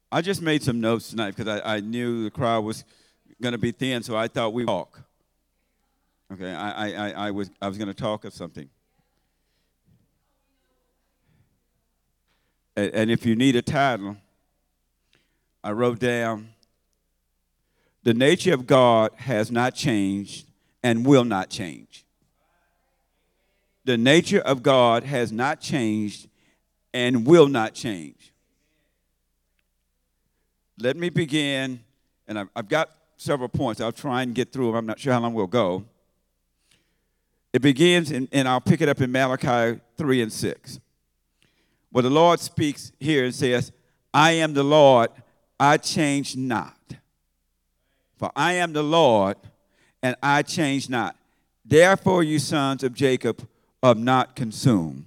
I just made some notes tonight because I knew the crowd was going to be thin, so I thought we'd talk. Okay, I was going to talk of something. And if you need a title, I wrote down, the nature of God has not changed and will not change. The nature of God has not changed and will not change. Let me begin, and I've got several points. I'll try and get through them. I'm not sure how long we'll go. It begins, and I'll pick it up in Malachi 3 and 6. Where the Lord speaks here and says, I am the Lord, I change not. For I am the Lord, and I change not. Therefore, you sons of Jacob are not consumed.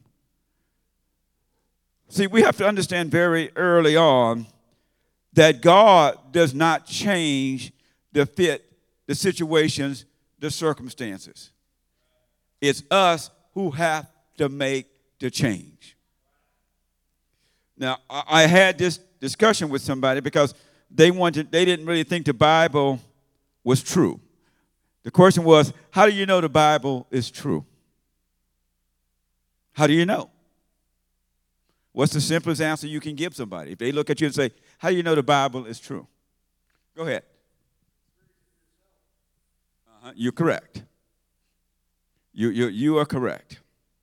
See, we have to understand very early on that God does not change to fit the situations, the circumstances. It's us who have to make the change. Now, I had this discussion with somebody because they didn't really think the Bible was true. The question was, how do you know the Bible is true? How do you know? What's the simplest answer you can give somebody? If they look at you and say, how do you know the Bible is true? Go ahead. You're correct. You are correct.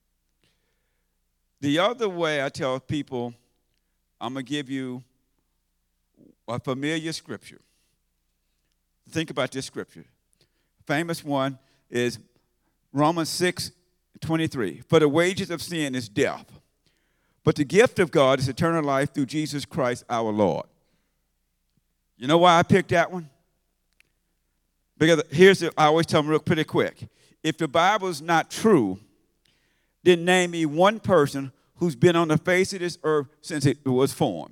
The other way I tell people, I'm going to give you a familiar scripture. Think about this scripture. Famous one is Romans 6:23. For the wages of sin is death, but the gift of God is eternal life through Jesus Christ our Lord. You know why I picked that one? Because I always tell them real pretty quick. If the Bible is not true, then name me one person who's been on the face of this earth since it was formed.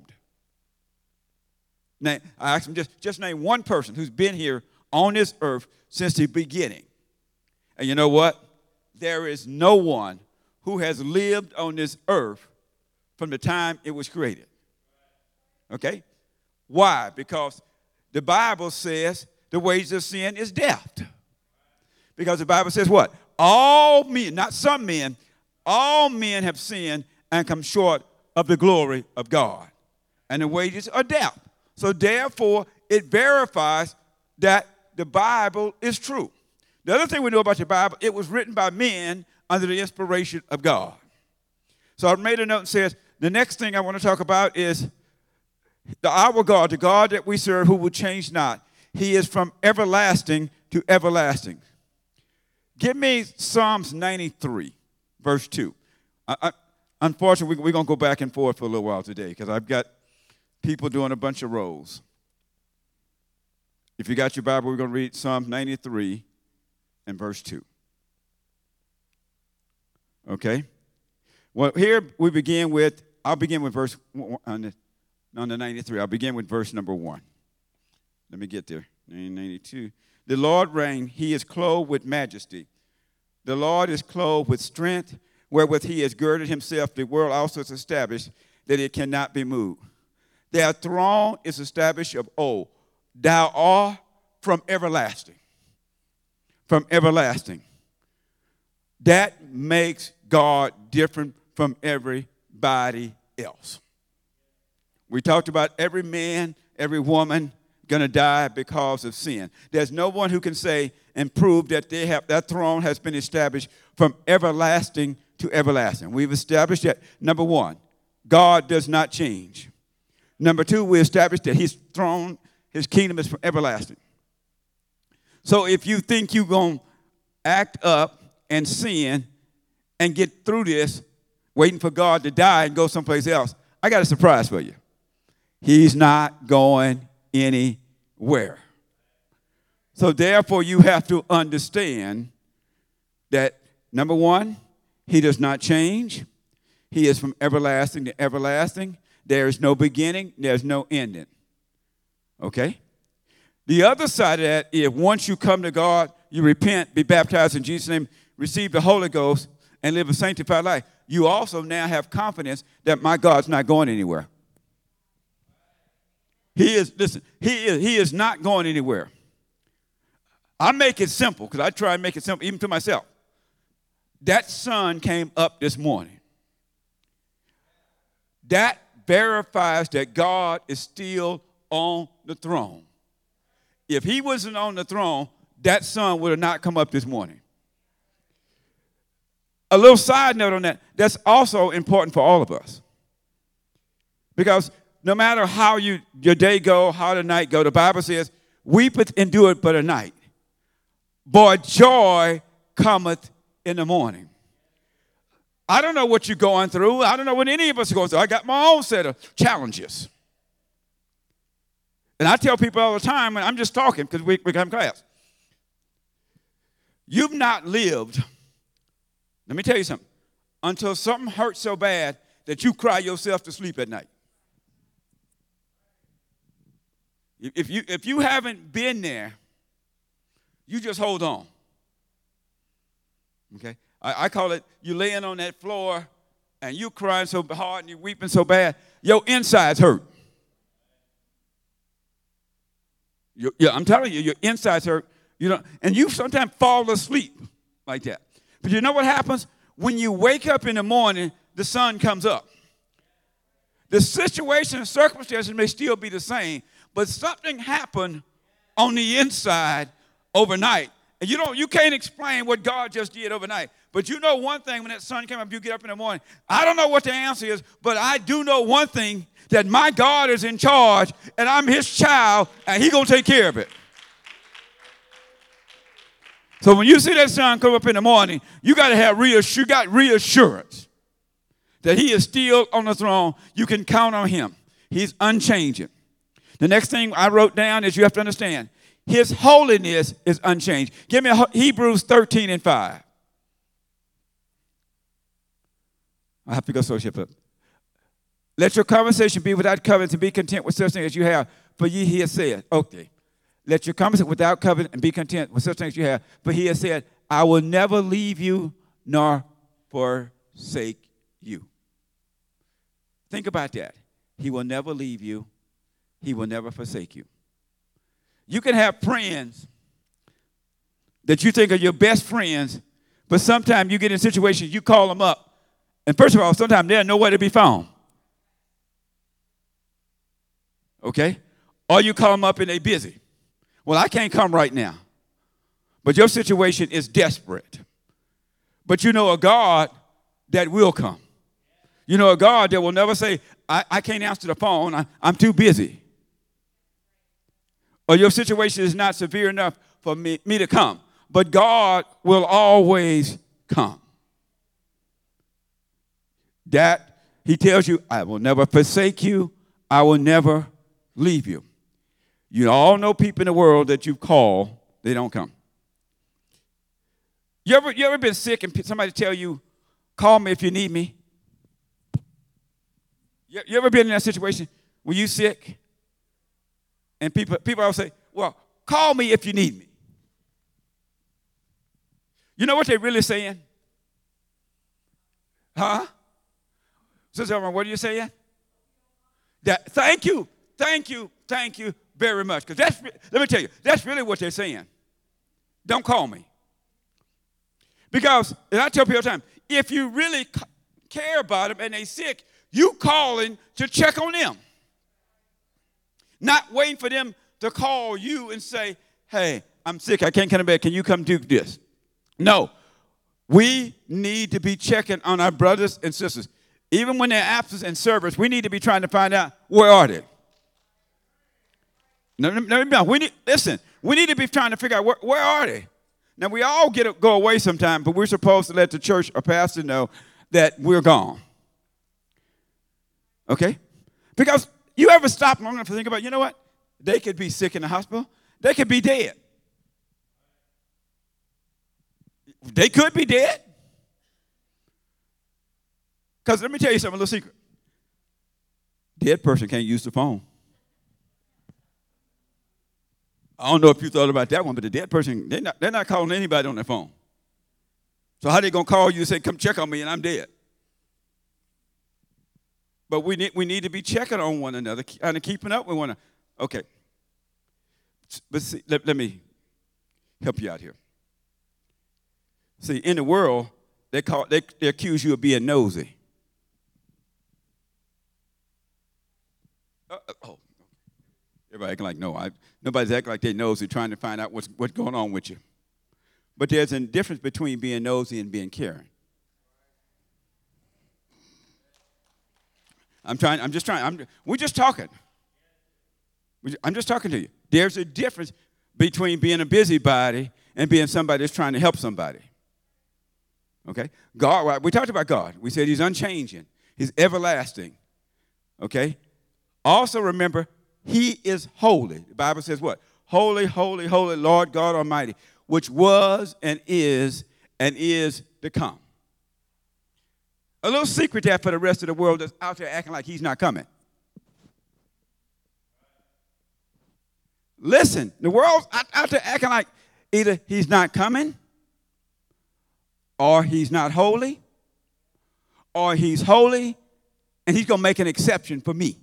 I asked them, just name one person who's been here on this earth since the beginning. And you know what? There is no one who has lived on this earth from the time it was created. Okay? Why? Because the Bible says the wages of sin is death. Because the Bible says what? All men, not some men, all men have sinned and come short of the glory of God. And the wages are death. So therefore, it verifies that the Bible is true. The other thing we know about the Bible, it was written by men under the inspiration of God. So I made a note and says, the next thing I want to talk about is our God, the God that we serve, who will change not. He is from everlasting to everlasting. Give me Psalms 93, verse 2. Unfortunately, we're going to go back and forth for a little while today because I've got people doing a bunch of roles. If you got your Bible, we're going to read Psalms 93 and verse 2. Okay? Well, here we begin with, I'll begin with verse, on the 93, I'll begin with verse number 1. Let me get there, 92. The Lord reigns, he is clothed with majesty. The Lord is clothed with strength, wherewith he has girded himself. The world also is established, that it cannot be moved. Their throne is established of old. Thou art from everlasting. From everlasting. That makes God different from everybody else. We talked about every man, every woman going to die because of sin. There's no one who can say and prove that that throne has been established from everlasting to everlasting. We've established that, number one, God does not change. Number two, we established that his throne, his kingdom is from everlasting. So if you think you're going to act up and sin and get through this, waiting for God to die and go someplace else, I got a surprise for you. He's not going anywhere. So therefore, you have to understand that, number one, he does not change. He is from everlasting to everlasting. There is no beginning. There's no ending. Okay? The other side of that is once you come to God, you repent, be baptized in Jesus' name, receive the Holy Ghost, and live a sanctified life. You also now have confidence that my God's not going anywhere. He is not going anywhere. I make it simple because I try and make it simple even to myself. That sun came up this morning. That verifies that God is still on the throne. If he wasn't on the throne, that sun would have not come up this morning. A little side note on that, that's also important for all of us. Because no matter how your day go, how the night go, the Bible says, weep it and do it but a night. But joy cometh in the morning. I don't know what you're going through. I don't know what any of us are going through. I got my own set of challenges. And I tell people all the time, and I'm just talking because we come class. You've not lived, let me tell you something, until something hurts so bad that you cry yourself to sleep at night. If you haven't been there, you just hold on. Okay? I call it you laying on that floor and you crying so hard and you weeping so bad, your insides hurt. I'm telling you, your insides hurt. And you sometimes fall asleep like that. But you know what happens? When you wake up in the morning, the sun comes up. The situation and circumstances may still be the same, but something happened on the inside overnight. And you can't explain what God just did overnight. But you know one thing, when that sun came up, you get up in the morning. I don't know what the answer is, but I do know one thing, that my God is in charge, and I'm his child, and he's going to take care of it. So when you see that sun come up in the morning, you got to have reassurance that he is still on the throne. You can count on him. He's unchanging. The next thing I wrote down is you have to understand, his holiness is unchanged. Give me Hebrews 13 and 5. I have to go so ship up. Let your conversation be without covenant and be content with such things as you have. For he has said, okay. Let your conversation without covenant and be content with such things as you have. For he has said, I will never leave you nor forsake you. Think about that. He will never leave you. He will never forsake you. You can have friends that you think are your best friends, but sometimes you get in situations, you call them up. And first of all, sometimes they're nowhere to be found. Okay? Or you call them up and they're busy. Well, I can't come right now. But your situation is desperate. But you know a God that will come. You know a God that will never say, I can't answer the phone. I'm too busy. Or your situation is not severe enough for me to come. But God will always come. That he tells you, I will never forsake you. I will never leave you. You all know people in the world that you call, they don't come. You ever been sick and somebody tell you, call me if you need me? You ever been in that situation when you sick? And people always say, well, call me if you need me. You know what they're really saying? Huh? Sister Elmer, what are you saying? That thank you very much. Because let me tell you, that's really what they're saying. Don't call me. Because, and I tell people all the time, if you really care about them and they're sick, you calling to check on them. Not waiting for them to call you and say, hey, I'm sick, I can't come to bed, can you come do this? No. We need to be checking on our brothers and sisters. Even when they're absent in service, we need to be trying to find out, where are they? No, listen, we need to be trying to figure out, where are they? Now, we all go away sometime, but we're supposed to let the church or pastor know that we're gone. Okay? Because you ever stop long enough to think about, you know what? They could be sick in the hospital. They could be dead. They could be dead. Because let me tell you something, a little secret. Dead person can't use the phone. I don't know if you thought about that one, but the dead person, they're not calling anybody on their phone. So how they going to call you and say, come check on me and I'm dead? But we need to be checking on one another and keeping up with one another. Okay. But see, let me help you out here. See, in the world, they accuse you of being nosy. Oh, everybody acting like no. Nobody's acting like they nosy, trying to find out what's going on with you. But there's a difference between being nosy and being caring. We're just talking. I'm just talking to you. There's a difference between being a busybody and being somebody that's trying to help somebody. Okay? God, we talked about God. We said he's unchanging. He's everlasting. Okay? Also remember, he is holy. The Bible says what? Holy, holy, holy, Lord God Almighty, which was and is to come. A little secret there for the rest of the world that's out there acting like he's not coming. Listen, the world's out there acting like either he's not coming, or he's not holy, or he's holy, and he's going to make an exception for me.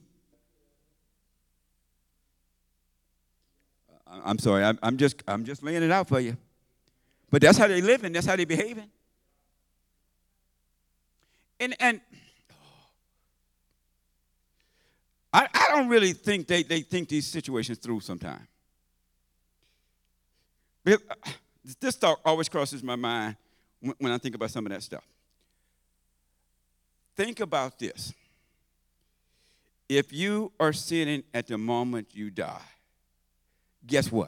I'm sorry, I'm just laying it out for you. But that's how they living, that's how they behaving. And I don't really think they think these situations through sometimes. This thought always crosses my mind when I think about some of that stuff. Think about this. If you are sitting at the moment you die, guess what?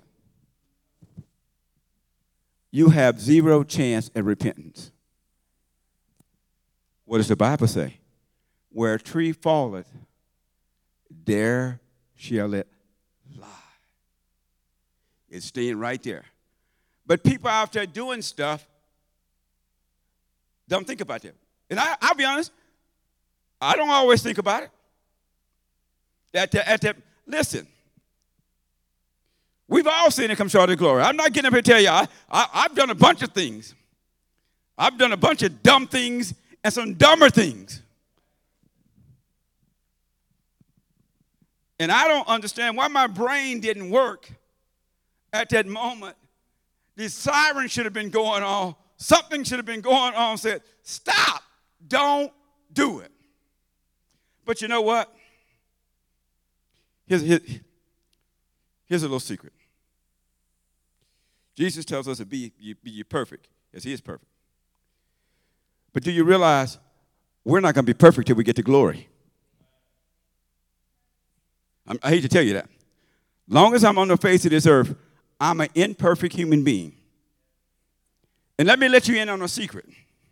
You have zero chance at repentance. What does the Bible say? Where a tree falleth, there shall it lie. It's staying right there. But people out there doing stuff don't think about that. And I'll be honest, I don't always think about it. Listen, we've all seen it come short of glory. I'm not getting up here to tell you I've done a bunch of things. I've done a bunch of dumb things and some dumber things. And I don't understand why my brain didn't work at that moment. The siren should have been going on. Something should have been going on. Said, stop. Don't do it. But you know what? Here's a little secret. Jesus tells us to be perfect as he is perfect. But do you realize we're not going to be perfect till we get to glory? I hate to tell you that. Long as I'm on the face of this earth, I'm an imperfect human being. And let me let you in on a secret.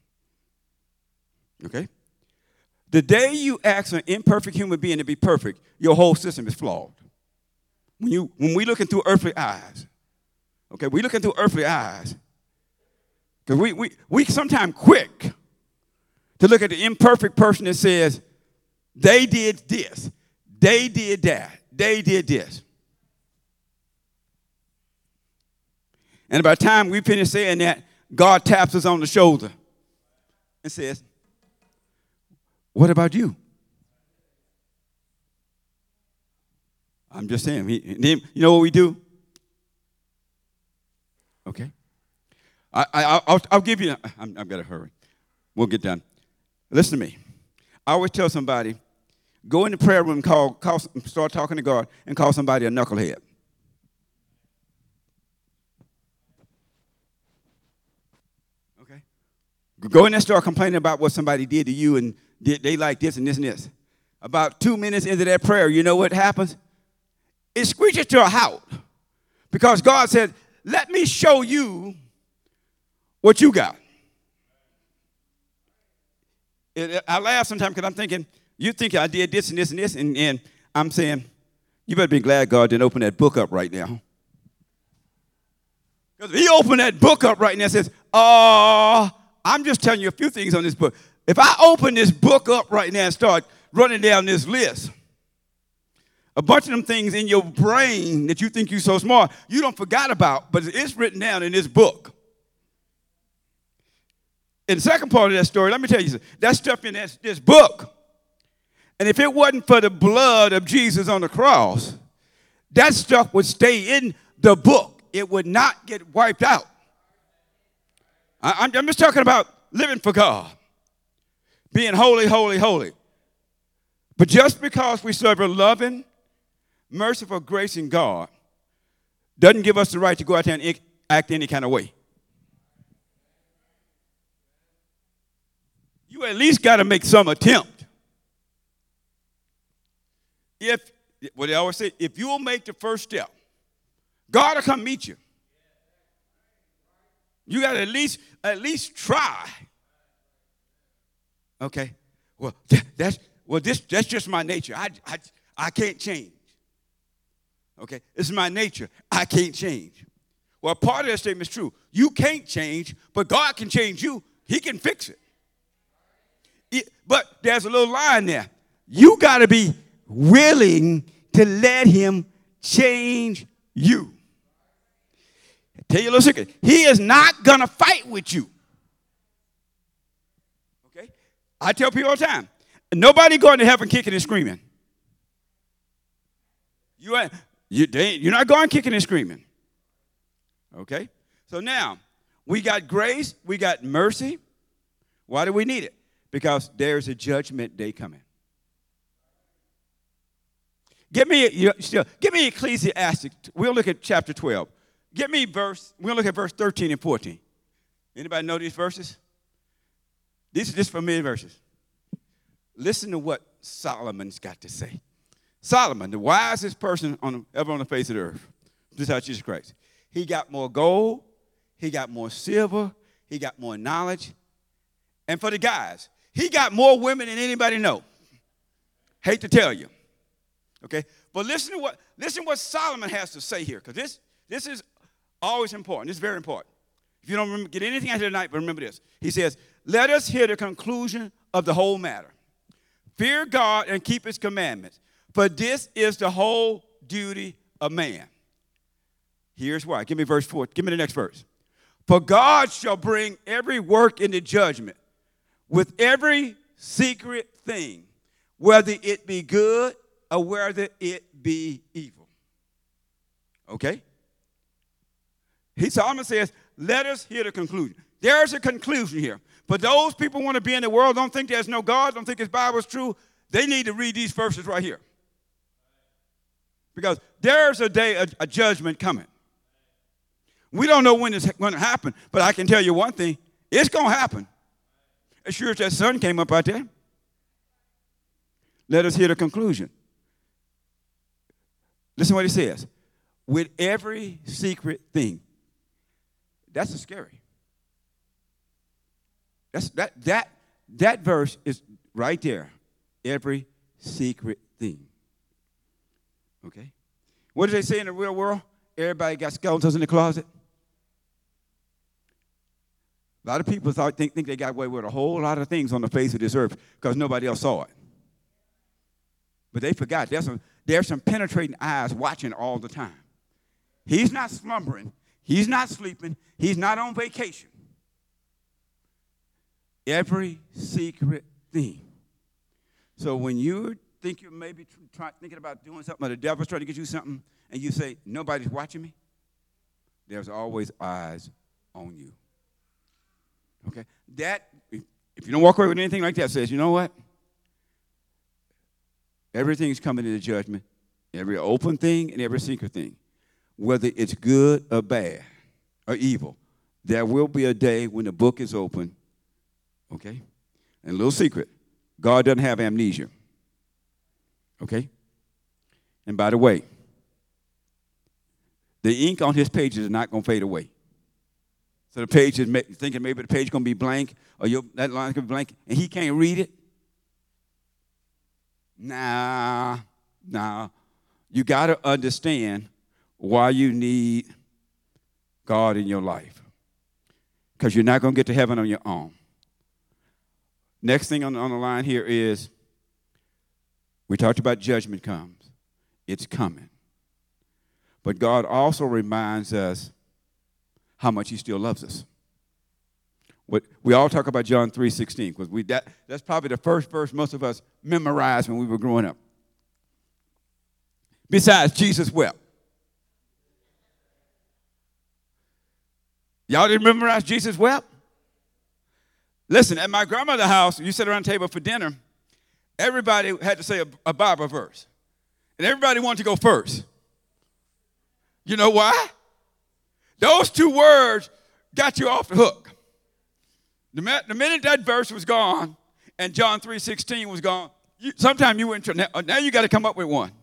Okay? The day you ask an imperfect human being to be perfect, your whole system is flawed. When we looking through earthly eyes, okay, we looking through earthly eyes, because we sometimes quick to look at the imperfect person that says, they did this, they did that, they did this. And by the time we finish saying that, God taps us on the shoulder and says, what about you? I'm just saying. You know what we do? Okay. I'll give you. I've got to hurry. We'll get done. Listen to me. I always tell somebody, go in the prayer room, start talking to God, and call somebody a knucklehead. Okay. Go in there and start complaining about what somebody did to you, and they like this and this and this. About 2 minutes into that prayer, you know what happens? It screeches to a halt. Because God said, let me show you what you got. I laugh sometimes because I'm thinking, you think I did this and this and this, and I'm saying, you better be glad God didn't open that book up right now. Because if he opened that book up right now and says, I'm just telling you a few things on this book. If I open this book up right now and start running down this list, a bunch of them things in your brain that you think you're so smart, you don't forgot about, but it's written down in this book. In the second part of that story, let me tell you something. That stuff in this book. And if it wasn't for the blood of Jesus on the cross, that stuff would stay in the book. It would not get wiped out. I'm just talking about living for God, being holy, holy, holy. But just because we serve a loving, merciful, gracing God doesn't give us the right to go out there and act any kind of way. You at least got to make some attempt. What they always say, if you will make the first step, God will come meet you. You got to at least try. Okay. Well, that's just my nature. I can't change. Okay. It's my nature. I can't change. Well, part of that statement is true. You can't change, but God can change you. He can fix it. But there's a little line there. You got to be willing to let him change you. Tell you a little secret. He is not going to fight with you. Okay? I tell people all the time, nobody going to heaven kicking and screaming. You're not going kicking and screaming. Okay? So now, we got grace, we got mercy. Why do we need it? Because there's a judgment day coming. Give me Ecclesiastes. We'll look at chapter 12. We'll look at verse 13 and 14. Anybody know these verses? These are just familiar verses. Listen to what Solomon's got to say. Solomon, the wisest person ever on the face of the earth, besides Jesus Christ. He got more gold. He got more silver. He got more knowledge. And for the guys, he got more women than anybody know. Hate to tell you. Okay? But listen what Solomon has to say here, because this is always important. This is very important. If you don't get anything out of tonight, but remember this. He says, let us hear the conclusion of the whole matter. Fear God and keep his commandments, for this is the whole duty of man. Here's why. Give me verse 4. Give me the next verse. For God shall bring every work into judgment with every secret thing, whether it be good or whether it be evil. Okay? Solomon says, let us hear the conclusion. There's a conclusion here. But those people who want to be in the world, don't think there's no God, don't think his Bible is true, they need to read these verses right here. Because there's a day, a judgment coming. We don't know when it's going to happen, but I can tell you one thing. It's going to happen. As sure as that sun came up out there. Let us hear the conclusion. Listen to what he says. With every secret thing. That's scary. That verse is right there. Every secret thing. Okay? What do they say in the real world? Everybody got skeletons in the closet. A lot of people think they got away with a whole lot of things on the face of this earth because nobody else saw it. But they forgot. There's some penetrating eyes watching all the time. He's not slumbering. He's not sleeping. He's not on vacation. Every secret thing. So when you think you may be thinking about doing something, or the devil's trying to get you something, and you say, nobody's watching me, there's always eyes on you. Okay? That, if you don't walk away with anything like that, says, you know what? Everything's coming into judgment. Every open thing and every secret thing. Whether it's good or bad or evil, there will be a day when the book is open. Okay? And a little secret, God doesn't have amnesia. Okay? And by the way, the ink on his pages is not going to fade away. So the page is thinking maybe the page is going to be blank or that line is going to be blank and he can't read it. Nah. You got to understand why you need God in your life. Because you're not going to get to heaven on your own. Next thing on the line here is, we talked about judgment comes. It's coming. But God also reminds us how much he still loves us. We all talk about John 3:16 because that's probably the first verse most of us memorized when we were growing up. Besides, Jesus wept. Y'all didn't memorize Jesus wept? Listen, at my grandmother's house, you sit around the table for dinner, everybody had to say a Bible verse. And everybody wanted to go first. You know why? Those two words got you off the hook. The minute that verse was gone and John 3:16 was gone, sometime you went to, now you got to come up with one.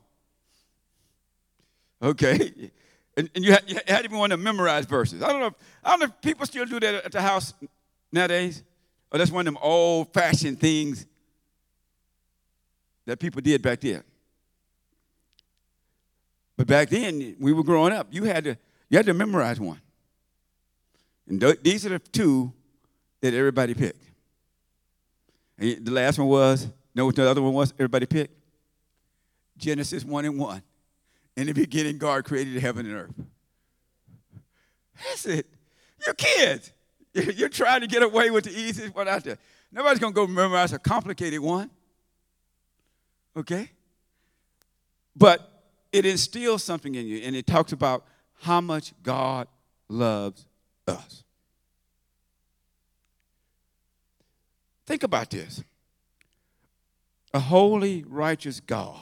Okay? And you had even want to memorize verses. I don't know if people still do that at the house nowadays. Or that's one of them old-fashioned things that people did back then. But back then, we were growing up. You had to memorize one. And these are the two that everybody picked. And the last one was, know what the other one was everybody picked? Genesis 1:1. In the beginning, God created heaven and earth. That's it. You're kids. You're trying to get away with the easiest one out there. Nobody's going to go memorize a complicated one. Okay? But it instills something in you, and it talks about how much God loves us. Think about this. A holy, righteous God.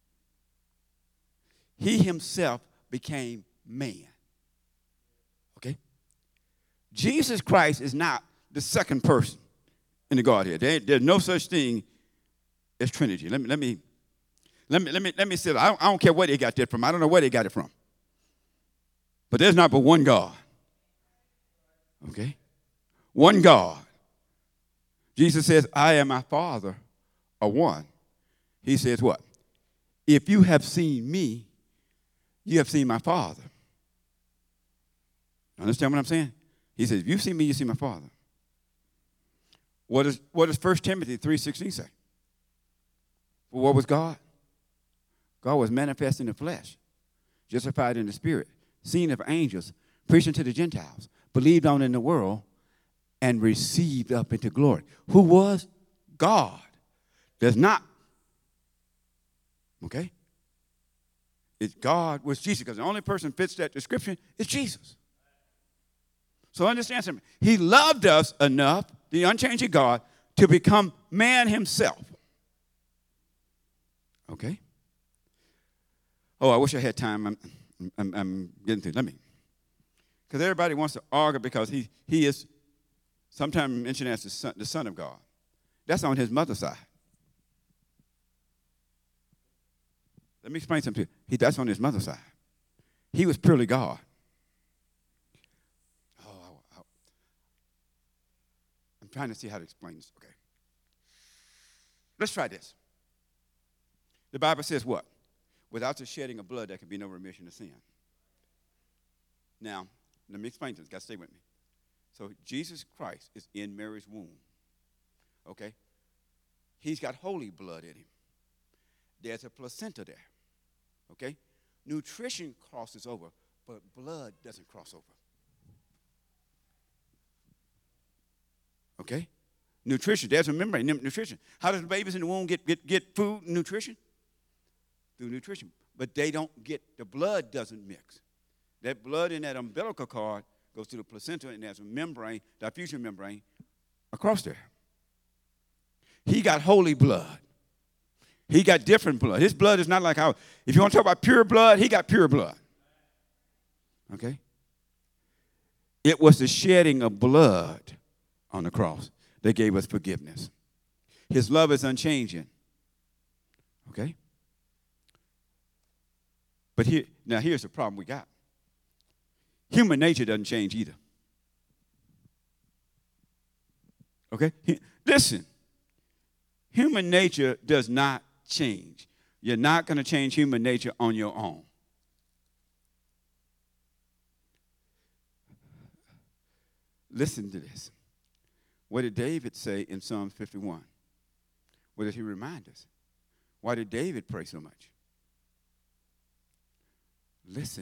He himself became man. Okay? Jesus Christ is not the second person in the Godhead. There's no such thing as Trinity. Let me say that. I don't care where they got that from. I don't know where they got it from. But there's not but one God. Okay? One God. Jesus says, I and my Father are one. He says what? If you have seen me, you have seen my Father. Understand what I'm saying? He says, if you've seen me, you see my Father. What does 1 Timothy 3:16 say? Well, what was God? God was manifest in the flesh, justified in the spirit, seen of angels, preaching to the Gentiles, believed on in the world, and received up into glory. Who was? God. There's not. Okay? It's God was Jesus, because the only person fits that description is Jesus. So understand something. He loved us enough, the unchanging God, to become man himself. Okay? Oh, I wish I had time. I'm getting through. Let me. Because everybody wants to argue because he is sometimes mentioned as the son of God. That's on his mother's side. Let me explain something to you. That's on his mother's side. He was purely God. I'm trying to see how to explain this. Okay. Let's try this. The Bible says what? Without the shedding of blood, there can be no remission of sin. Now, let me explain this. Got to stay with me. So Jesus Christ is in Mary's womb. Okay? He's got holy blood in him. There's a placenta there. Okay? Nutrition crosses over, but blood doesn't cross over. Okay? Nutrition. There's a membrane. Nutrition. How does the babies in the womb get food and nutrition? Through nutrition. But they don't get, the blood doesn't mix. That blood in that umbilical cord goes to the placenta, and there's a membrane, diffusion membrane, across there. He got holy blood. He got different blood. His blood is not like ours. If you want to talk about pure blood, he got pure blood. Okay? It was the shedding of blood on the cross that gave us forgiveness. His love is unchanging. Okay? But here's the problem we got. Human nature doesn't change either. Okay? Listen. Human nature does not change. You're not going to change human nature on your own. Listen to this. What did David say in Psalm 51? What did he remind us? Why did David pray so much? Listen.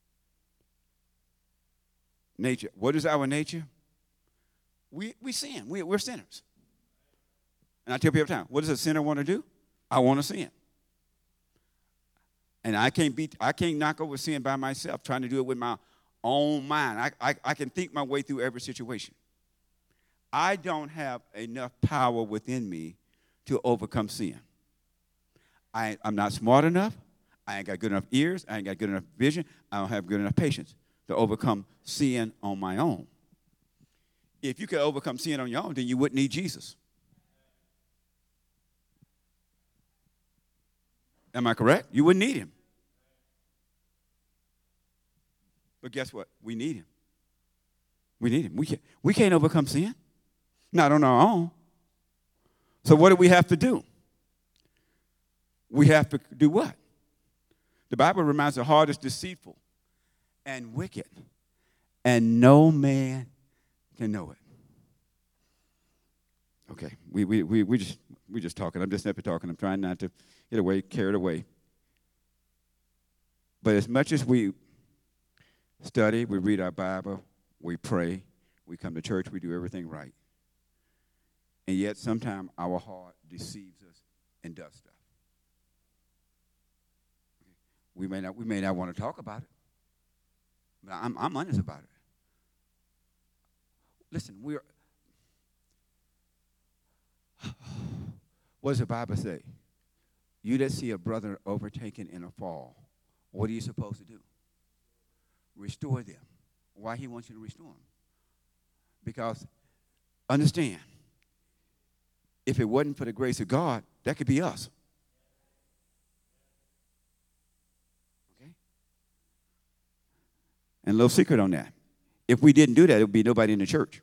Nature. What is our nature? We sin. We're sinners. And I tell people every time, what does a sinner want to do? I want to sin. And I can't knock over sin by myself, trying to do it with my own mind. I can think my way through every situation. I don't have enough power within me to overcome sin. I'm not smart enough. I ain't got good enough ears. I ain't got good enough vision. I don't have good enough patience to overcome sin on my own. If you could overcome sin on your own, then you wouldn't need Jesus. Am I correct? You wouldn't need him. But guess what? We need him. We need him. We can't overcome sin. Not on our own. So what do we have to do? We have to do what? The Bible reminds us the heart is deceitful and wicked, and no man can know it. Okay, we just talking. I'm just simply talking. I'm trying not to get carried away. But as much as we study, we read our Bible, we pray, we come to church, we do everything right. And yet sometimes our heart deceives us and does stuff. We may not want to talk about it, but I'm honest about it. Listen, what does the Bible say? You that see a brother overtaken in a fall, what are you supposed to do? Restore them. Why he wants you to restore them? Because, understand, if it wasn't for the grace of God, that could be us. Okay? And a little secret on that. If we didn't do that, there would be nobody in the church.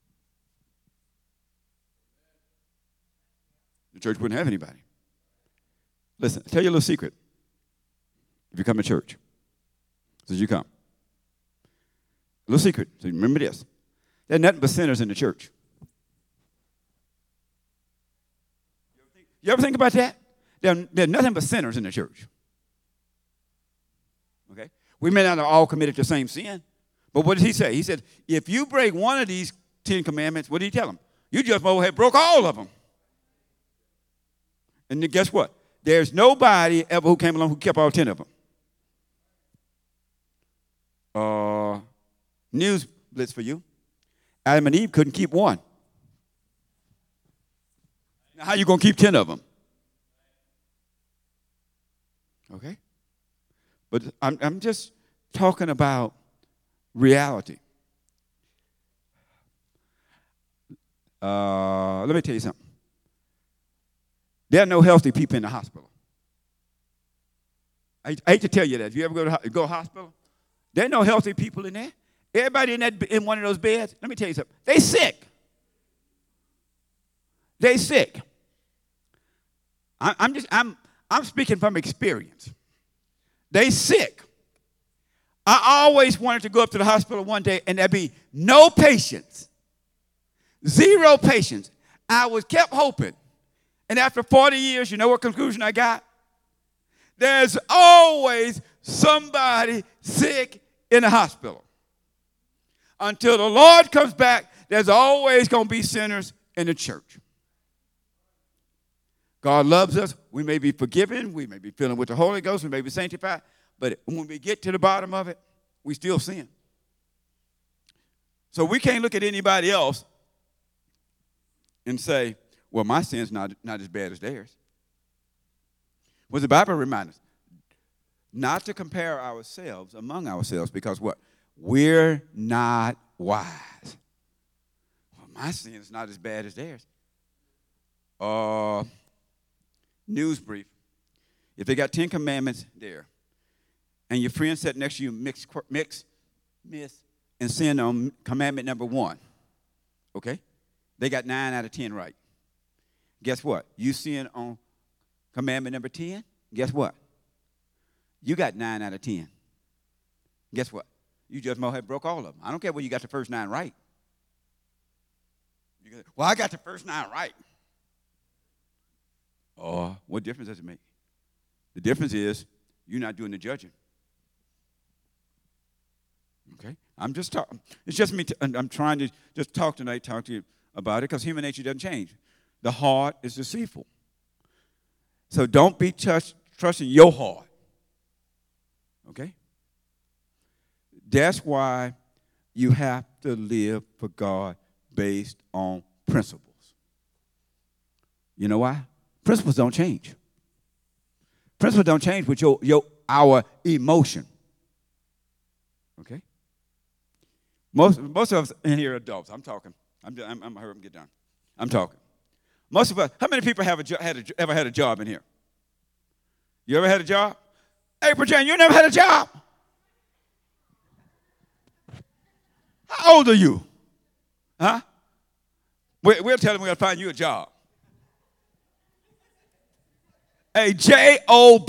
The church wouldn't have anybody. Listen, I'll tell you a little secret. If you come to church, so you come. A little secret. So remember this. There are nothing but sinners in the church. You ever think about that? There are nothing but sinners in the church. Okay? We may not have all committed the same sin, but what did he say? He said, if you break one of these 10 commandments, what did he tell them? You just have broke all of them. And then guess what? There's nobody ever who came along who kept all 10 of them. News blitz for you. Adam and Eve couldn't keep one. Now, how you going to keep 10 of them? Okay? But I'm just talking about reality. Let me tell you something. There are no healthy people in the hospital. I hate to tell you that. If you ever go to hospital, there are no healthy people in there. Everybody in one of those beds, let me tell you something. They sick. They sick. I'm speaking from experience. They sick. I always wanted to go up to the hospital one day and there'd be no patients. 0 patients. I was kept hoping. And after 40 years, you know what conclusion I got? There's always somebody sick in the hospital. Until the Lord comes back, there's always going to be sinners in the church. God loves us. We may be forgiven. We may be filling with the Holy Ghost. We may be sanctified. But when we get to the bottom of it, we still sin. So we can't look at anybody else and say, well, my sin's not as bad as theirs. Well, the Bible reminds us not to compare ourselves among ourselves because what? We're not wise. Well, my sin is not as bad as theirs. News brief. If they got 10 commandments there, and your friend sat next to you, miss, and sin on commandment number 1, okay? They got 9 out of 10 right. Guess what? You sin on commandment number 10, guess what? You got 9 out of 10. Guess what? You just might have broke all of them. I don't care whether you got the first 9 right. Well, I got the first 9 right. What difference does it make? The difference is you're not doing the judging. Okay? I'm just talking. It's just me. I'm trying to just talk tonight, talk to you about it because human nature doesn't change. The heart is deceitful. So don't be trusting your heart. Okay? That's why you have to live for God based on principles. You know why? Principles don't change. Principles don't change with our emotion. Okay? Most of us in here are adults. I'm talking. I'm hurry up, get done. I'm talking. Most of us. How many people have ever had a job in here? You ever had a job? April Jane, you never had a job. How old are you? Huh? We'll tell them we're going to find you a job. A job.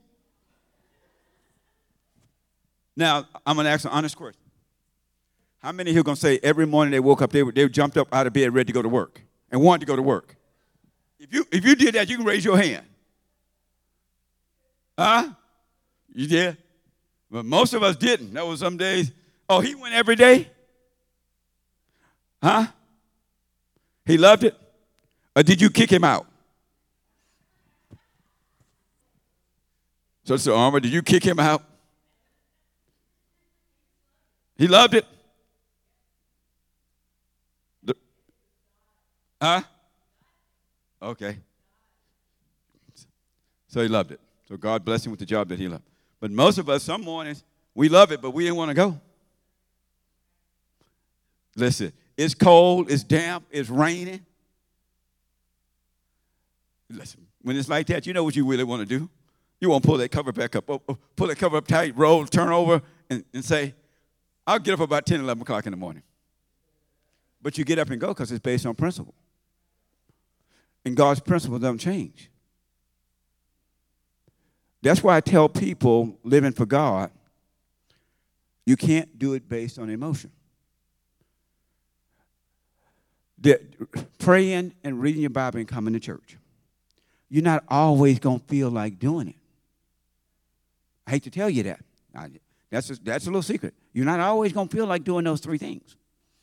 Now, I'm going to ask an honest question. How many of you are going to say every morning they woke up, they jumped up out of bed ready to go to work and wanted to go to work? If you did that, you can raise your hand. Huh? You did? But most of us didn't. There was some days, oh, he went every day? Huh? He loved it? Or did you kick him out? Sister Armour, did you kick him out? He loved it? Huh? Okay. So he loved it. So God blessed him with the job that he loved. But most of us, some mornings, we love it, but we didn't want to go. Listen, it's cold, it's damp, it's raining. Listen, when it's like that, you know what you really want to do? You want to pull that cover back up, pull that cover up tight, roll, turn over, and say, I'll get up about 10, 11 o'clock in the morning. But you get up and go because it's based on principle. And God's principle don't change. That's why I tell people living for God, you can't do it based on emotion. Praying and reading your Bible and coming to church, you're not always going to feel like doing it. I hate to tell you that. That's a little secret. You're not always going to feel like doing those three things.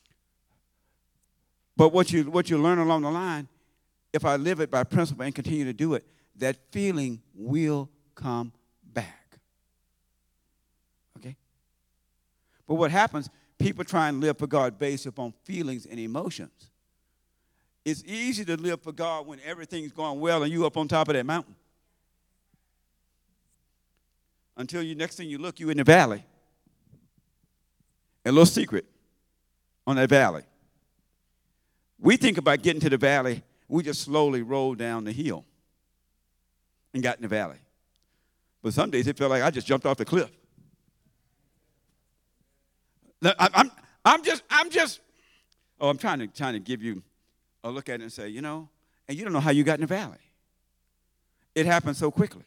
But what you learn along the line, if I live it by principle and continue to do it, that feeling will come back. Okay? But what happens, people try and live for God based upon feelings and emotions. It's easy to live for God when everything's going well and you up on top of that mountain. Until next thing you look, you in the valley. A little secret on that valley. We think about getting to the valley, we just slowly roll down the hill and got in the valley. But some days it felt like I just jumped off the cliff. I'm trying to give you a look at it and say, and you don't know how you got in the valley. It happened so quickly.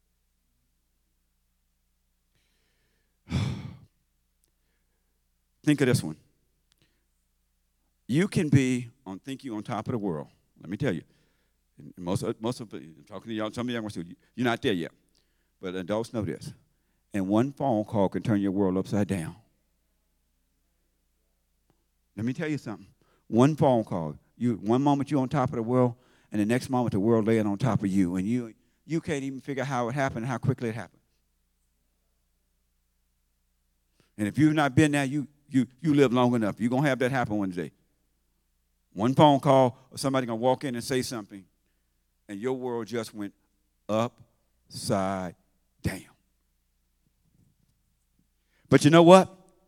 Think of this one. You can think you're on top of the world. Let me tell you. Most of I'm talking to y'all, some of you young ones, you're not there yet. But adults know this. And one phone call can turn your world upside down. Let me tell you something. One phone call. One moment you're on top of the world, and the next moment the world laying on top of you. And you can't even figure out how it happened and how quickly it happened. And if you've not been there, you live long enough. You're going to have that happen one day. One phone call, or somebody going to walk in and say something, and your world just went upside down. But you know what?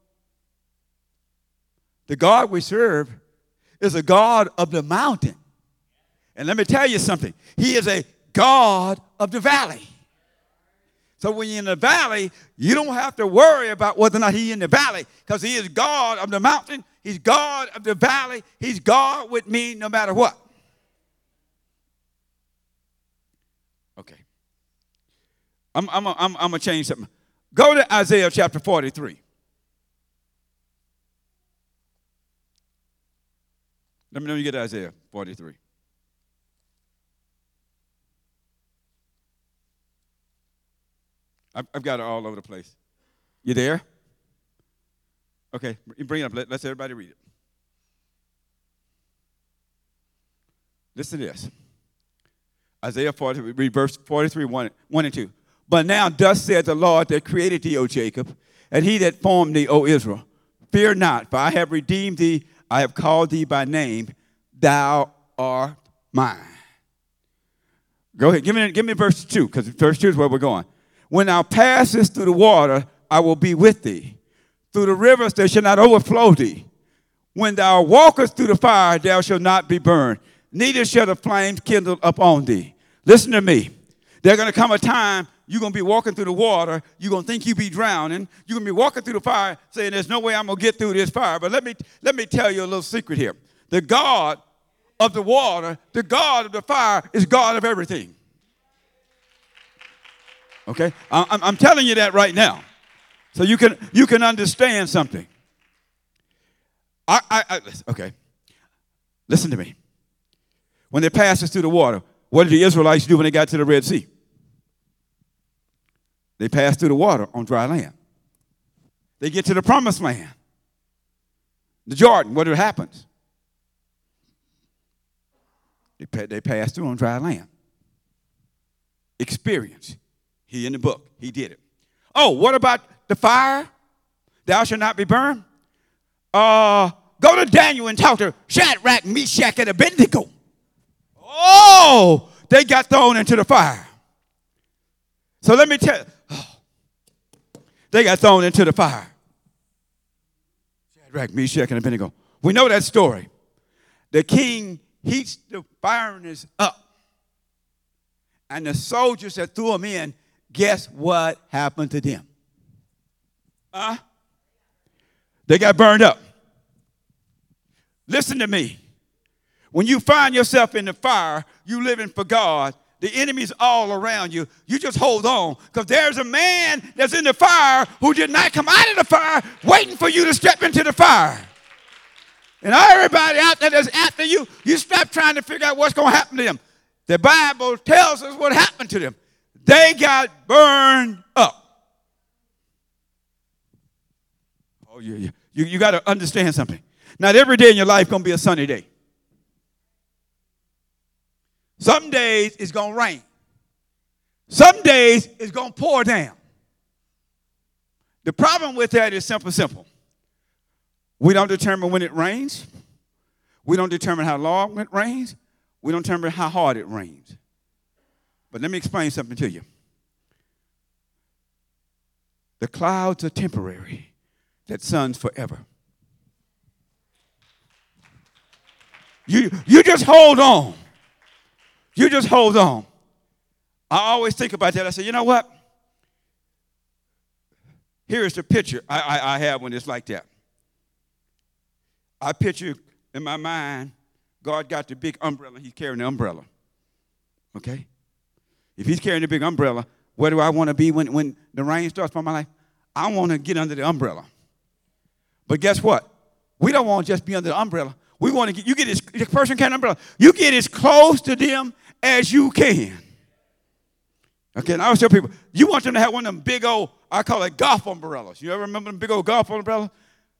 The God we serve is a God of the mountain. And let me tell you something. He is a God of the valley. So when you're in the valley, you don't have to worry about whether or not he's in the valley, because he is God of the mountain. He's God of the valley. He's God with me no matter what. Okay. I'm going to change something. Go to Isaiah chapter 43. Let me know when you get to Isaiah 43. I've got it all over the place. You there? Okay, bring it up. Let's everybody read it. Listen to this. Isaiah 43, verse 43, 1 and 2. But now thus said the Lord that created thee, O Jacob, And he that formed thee, O Israel, fear not, for I have redeemed thee. I have called thee by name. Thou art mine. Go ahead. Give me verse 2, because verse 2 is where we're going. When thou passest through the water, I will be with thee. Through the rivers, they shall not overflow thee. When thou walkest through the fire, thou shalt not be burned, neither shall the flames kindle upon thee. Listen to me. There's going to come a time you're going to be walking through the water. You're going to think you be drowning. You're going to be walking through the fire saying, there's no way I'm going to get through this fire. But let me tell you a little secret here. The God of the water, the God of the fire is God of everything. Okay? I'm telling you that right now. So you can understand something. Okay. Listen to me. When they passed us through the water, what did the Israelites do when they got to the Red Sea? They passed through the water on dry land. They get to the promised land. The Jordan, what happens? They passed through on dry land. Experience. He in the book. He did it. Oh, what about the fire? Thou shalt not be burned. Go to Daniel and talk to Shadrach, Meshach, and Abednego. Oh, they got thrown into the fire. So let me tell you. They got thrown into the fire. Shadrach, Meshach, and Abednego. We know that story. The king heats the furnace up. And the soldiers that threw them in, guess what happened to them? They got burned up. Listen to me. When you find yourself in the fire, you living for God. The enemy's all around you. You just hold on, because there's a man that's in the fire who did not come out of the fire waiting for you to step into the fire. And everybody out there that's after you, you stop trying to figure out what's going to happen to them. The Bible tells us what happened to them. They got burned up. Oh, yeah. You got to understand something. Not every day in your life going to be a sunny day. Some days it's going to rain. Some days it's going to pour down. The problem with that is simple. We don't determine when it rains. We don't determine how long it rains. We don't determine how hard it rains. But let me explain something to you. The clouds are temporary. That sun's forever. You just hold on. You just hold on. I always think about that. I say, you know what? Here's the picture I have when it's like that. I picture in my mind, God got the big umbrella. He's carrying the umbrella. Okay? If he's carrying the big umbrella, where do I want to be when the rain starts for my life? I want to get under the umbrella. But guess what? We don't want to just be under the umbrella. We want to get, this person carrying an umbrella. You get as close to them as you can. Okay, and I always tell people, you want them to have one of them big old, I call it golf umbrellas. You ever remember them big old golf umbrellas?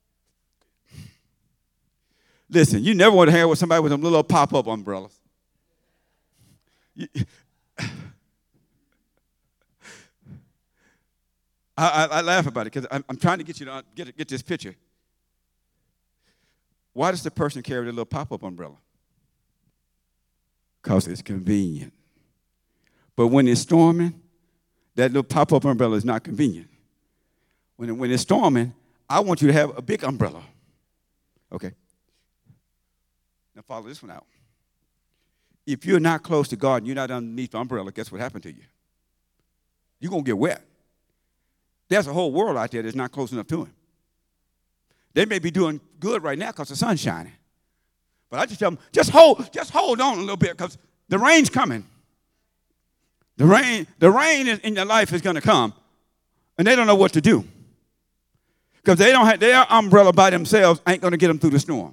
Listen, you never want to hang with somebody with them little pop-up umbrellas. I laugh about it because I'm trying to get you to get this picture. Why does the person carry the little pop-up umbrella? Because it's convenient. But when it's storming, that little pop-up umbrella is not convenient. When it's storming, I want you to have a big umbrella. Okay. Now follow this one out. If you're not close to God and you're not underneath the umbrella, guess what happened to you? You're going to get wet. There's a whole world out there that's not close enough to him. They may be doing good right now because the sun's shining. But I just tell them, just hold on a little bit because the rain's coming. The rain in their life is going to come, and they don't know what to do. Because they don't have their umbrella by themselves ain't going to get them through the storm.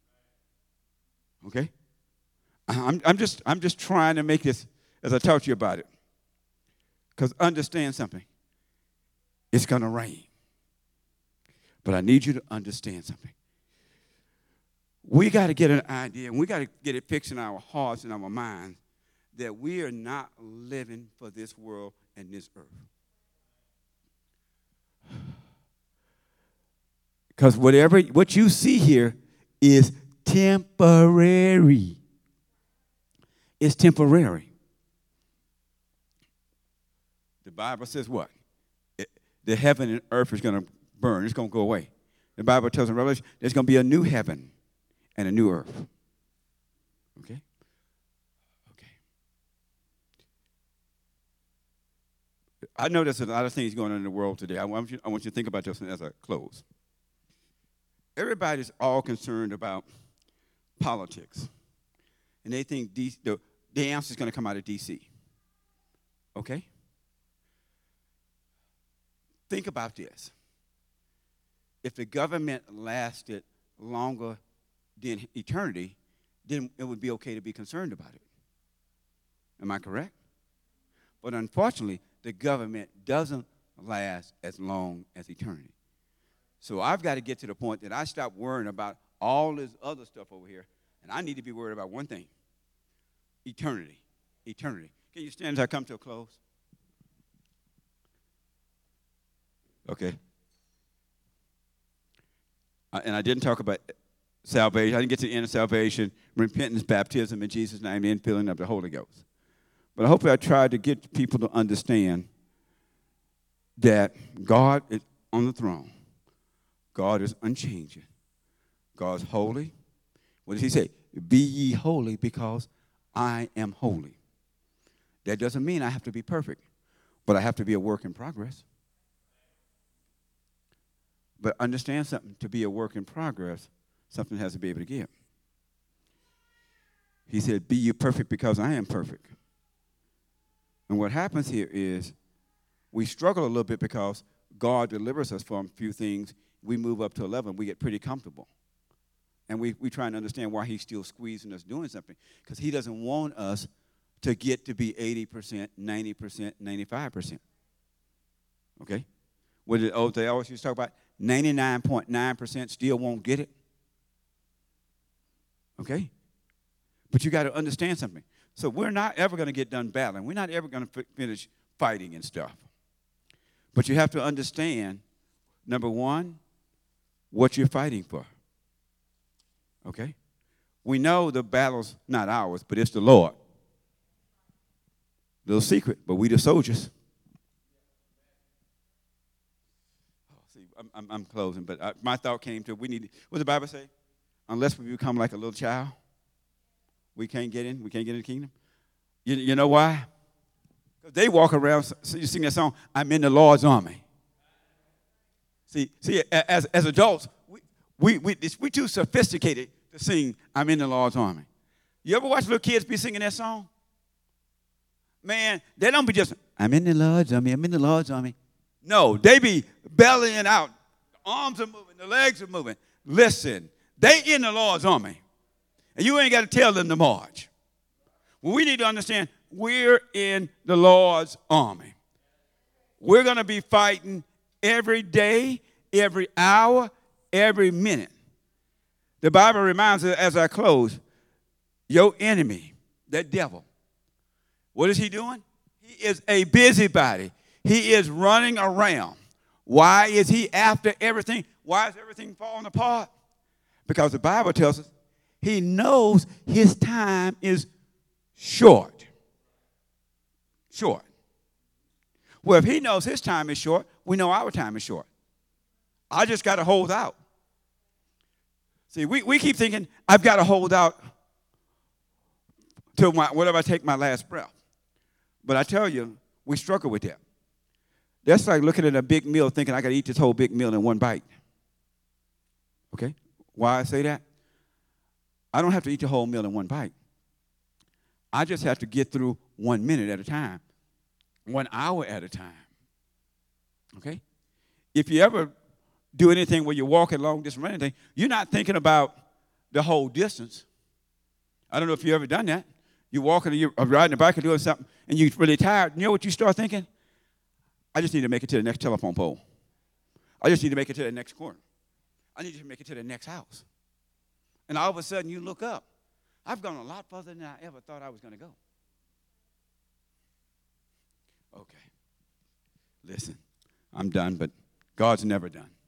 Okay? I'm just trying to make this as I talk to you about it. Because understand something. It's going to rain. But I need you to understand something. We got to get an idea, and we got to get it fixed in our hearts and our minds that we are not living for this world and this earth. Because what you see here is temporary. It's temporary. The Bible says what? The heaven and earth is going to burn. It's going to go away. The Bible tells in Revelation there's going to be a new heaven and a new earth. Okay? Okay. I know there's a lot of things going on in the world today. I want you to think about this as I close. Everybody's all concerned about politics. And they think the answer is going to come out of D.C. Okay? Think about this. If the government lasted longer than eternity, then it would be okay to be concerned about it. Am I correct? But unfortunately, the government doesn't last as long as eternity. So I've got to get to the point that I stop worrying about all this other stuff over here, and I need to be worried about one thing: eternity. Eternity. Can you stand as I come to a close? Okay. And I didn't talk about salvation. I didn't get to the end of salvation, repentance, baptism in Jesus' name, and filling up the Holy Ghost. But hopefully I tried to get people to understand that God is on the throne. God is unchanging. God's holy. What does he say? Be ye holy because I am holy. That doesn't mean I have to be perfect, but I have to be a work in progress. But understand something, to be a work in progress, something has to be able to give. He said, be ye perfect because I am perfect. And what happens here is we struggle a little bit because God delivers us from a few things. We move up to 11, we get pretty comfortable. And we try and understand why he's still squeezing us doing something. Because he doesn't want us to get to be 80%, 90%, 95%. Okay? They always used to talk about 99.9% still won't get it. Okay? But you got to understand something. So we're not ever going to get done battling. We're not ever going to finish fighting and stuff. But you have to understand, number one, what you're fighting for. Okay? We know the battle's not ours, but it's the Lord. Little secret, but we the soldiers. I'm closing, but my thought came to what does the Bible say? Unless we become like a little child, we can't get in. We can't get in the kingdom. You know why? Because they walk around. So you sing that song, I'm in the Lord's army. See, as adults, we too sophisticated to sing, I'm in the Lord's army. You ever watch little kids be singing that song? Man, they don't be just, I'm in the Lord's army, I'm in the Lord's army. No, they be bellying out. The arms are moving, the legs are moving. Listen, they in the Lord's army. And you ain't got to tell them to march. Well, we need to understand we're in the Lord's army. We're going to be fighting every day, every hour, every minute. The Bible reminds us as I close, your enemy, that devil, what is he doing? He is a busybody. He is running around. Why is he after everything? Why is everything falling apart? Because the Bible tells us he knows his time is short. Short. Well, if he knows his time is short, we know our time is short. I just got to hold out. See, we keep thinking, I've got to hold out till whatever I take my last breath. But I tell you, we struggle with that. That's like looking at a big meal thinking I got to eat this whole big meal in one bite. Okay? Why I say that? I don't have to eat the whole meal in one bite. I just have to get through 1 minute at a time, 1 hour at a time. Okay? If you ever do anything where you're walking long distance or anything, you're not thinking about the whole distance. I don't know if you've ever done that. You're walking or you're riding a bike or doing something, and you're really tired. You know what you start thinking? I just need to make it to the next telephone pole. I just need to make it to the next corner. I need to make it to the next house. And all of a sudden, you look up. I've gone a lot further than I ever thought I was going to go. Okay. Listen, I'm done, but God's never done.